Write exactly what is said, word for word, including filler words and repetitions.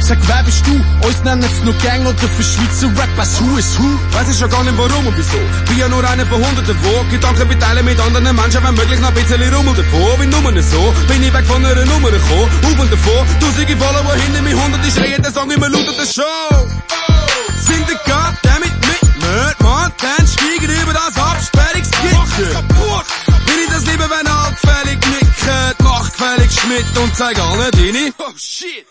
Sag, wer bist du? Uns nennen's nur Gang oder für Schweizer Rappers Who is Who? Weiß ich schon gar nicht warum und wieso. Bin ja nur einer von hunderten, wo Gedanken beteilen mit anderen Menschen, wenn möglich noch ein bisschen Rummel davon. Wie Nummer so, bin ich weg von einer Nummer gekommen. Auf und davon, tausende Follower hinter mir, hunderte schreien den Song immer lauter der Show. Sind der Goddammit mit Mörd, Mann, dann steigen über das Absperrungsgitter. Bin ich das lieber, wenn altfällig nicken, machtfällig Schmidt und zeig allen deine. Oh shit!